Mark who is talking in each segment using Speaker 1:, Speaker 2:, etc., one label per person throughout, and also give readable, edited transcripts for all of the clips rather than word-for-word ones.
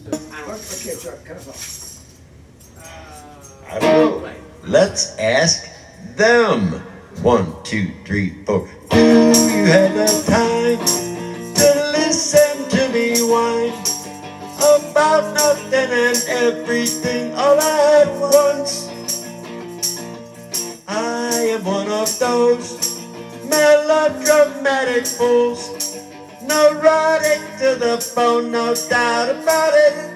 Speaker 1: Okay, Chuck, cut us off.
Speaker 2: I don't know. Let's ask them. 1, 2, 3, 4. Do you have the time to listen to me whine about nothing and everything all at once? I am one of those melodramatic fools, neurotic to the bone, no doubt about it.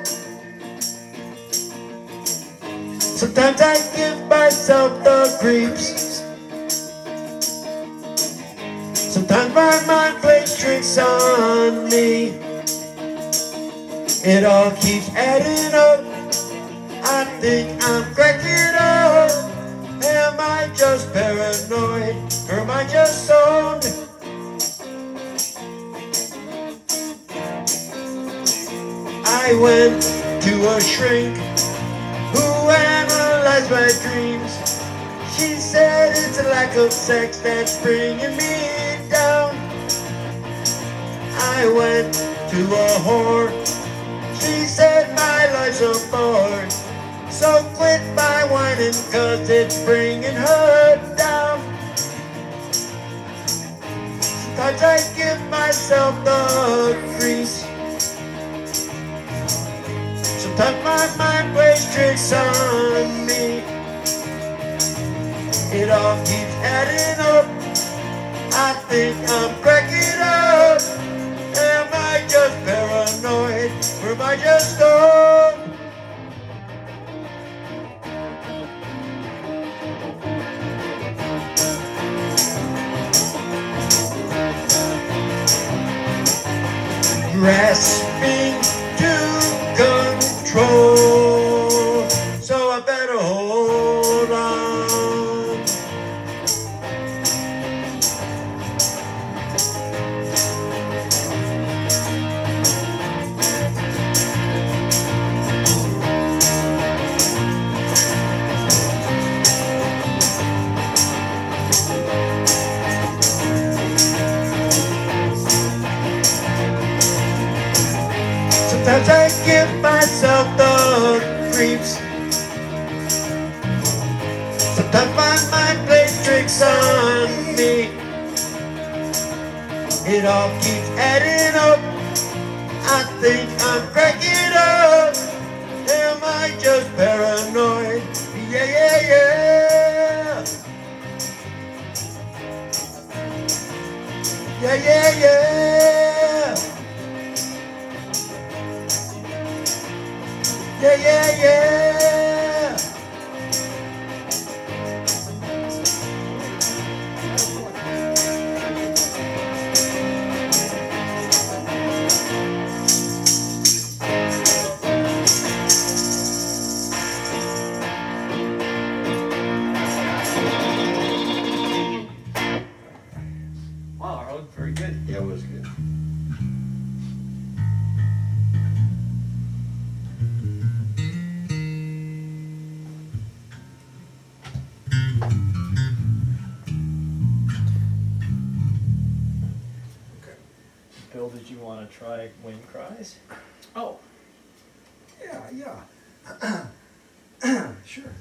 Speaker 2: Sometimes I give myself the creeps. Sometimes my mind plays tricks on me. It all keeps adding up. I think I'm cracking up. Am I just paranoid, or am I just stoned? I went to a shrink who analyzed my dreams. She said it's a lack of sex that's bringing me down. I went to a whore. She said my life's a bore. So quit my whining, cause it's bringing her down. Sometimes I give myself the crease. Sometimes my mind plays tricks on me. It all keeps adding up. I think I'm cracking up. Am I just paranoid, or am I just stoned? Grasping to control, so I better hold on. Sometimes I give myself the creeps. Sometimes my mind plays tricks on me. It all keeps adding up. I think I'm cracking up. Am I just paranoid? Yeah, yeah, yeah. Yeah, yeah, yeah. Yeah, yeah, yeah.
Speaker 3: Wow, Arlen, very good.
Speaker 2: Yeah, it was good.
Speaker 3: Bill, did you want to try Wayne Cries?
Speaker 1: Oh. Yeah. Sure.